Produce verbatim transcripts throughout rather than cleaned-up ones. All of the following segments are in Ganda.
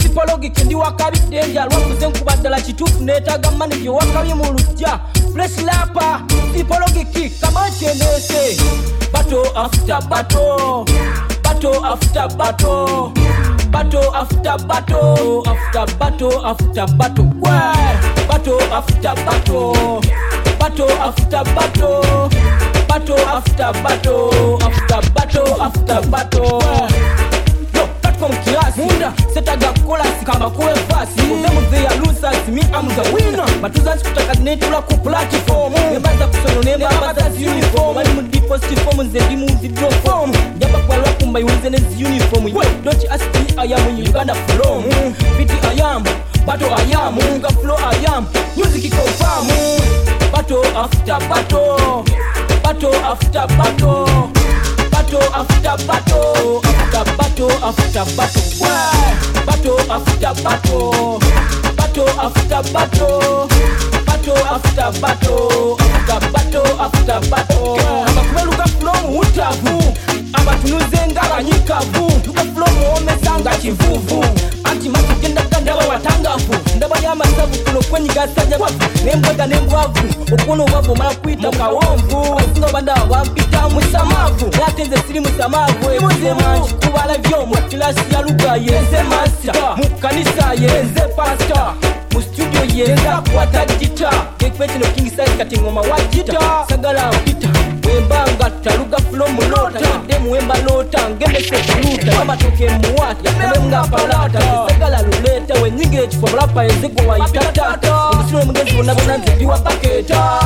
Sipologic ndi wakabidde nja lwakuze nkubaddala kituufu neetaaga mani bye wakabye mu lujja fresh lapa Sipologic kabakyendese battle after battle battle after battle battle after battle after battle after battle why battle after battle battle after battle battle after battle after battle after battle yo platform class munda setaga chorus kama kuwe fast them they are losers me I'm the winner batuzansi kutaka netula ku platform nembaza kusono nembaza uniform ali mu deposit form nze ndi mu draw form njaba kwa lwaku mbayulize ne uniform don't ask me I am in Uganda from pity I am battle I am nga flow I am music confirm battle after battle battle after battle battle after battle after battle after battle why battle after battle battle after battle battle after battle after battle after battle abakubeluka flow utavu abatunuzenga abanyikavu tuka flow omesanga kivuvu anti mati genda ganda bawatangavu ndaba yamasavu kuno kwenyiga sajja bavu nembwaga nembwavu okuno bavu mala kwita kawomvu singa banda wampita musamavu natenze siri musamavu emuze manchi kubala vyomu kilasi ya luga yenze master mu kanisa yenze pastor mu studio yenza kwata gita kekpeti no king size kati ngoma wa gita sagala mpita wembanga taluga flow mulota demu wemba lota ngende sekuluta mama toke muwata yamemunga palata sagala luleta wenyinge chifo rapa ezego wa itatata umusiro mugezi bona bona nziwa paketa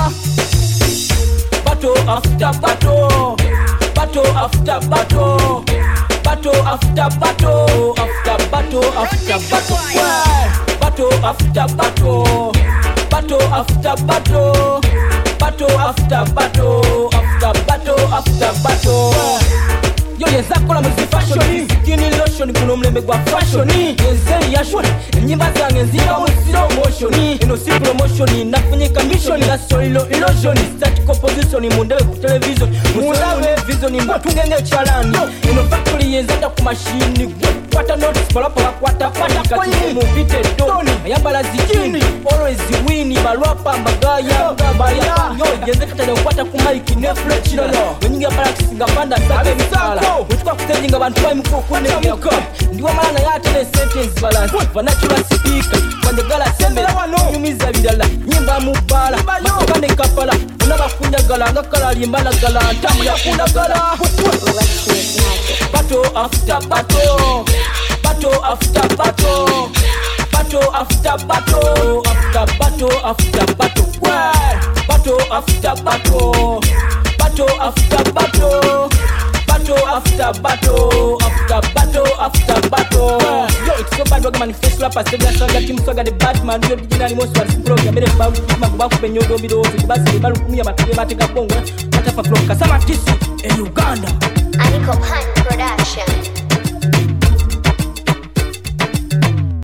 battle after battle battle after battle battle after battle after battle after battle why battle after battle battle after battle battle after battle after battle after battle yo yezakola mu fashion skin lotion kuno mlembe gwa fashion yenze yashon nyimba zange nziba mu slow motion ino si promotion nafunyika mission la solo illusion start composition mu ndebe ku television mulawe vision mbatungenge chalani ino factory yenzata ku machine kwata notes pala pala kwata kwata kati mu bite doni yambala zikini always win balwapa magaya baya yo yenze kata kwata ku mic ne flex no wenyinga practice ngapanda sake misala utuka kutenga abantu bali mukoko ne yako ndiwa malana ya tele sentence balance vanachula speaker kwandegala sembera nyumiza bidala nyimba mubala kane kapala unabafunda gala ngakala limbala gala ntamu ya kunda gala battle after battle battle after battle battle after battle after battle after battle why battle after battle battle after battle battle after battle after battle after battle yo it's so bad manifest la passe de la saga team saga de Batman yo original mo swar program mere ba ba ku penyo do bido basi balu kumia matike mateka bongo hata pa flow kasama tisu e Uganda Aliko Pan Production.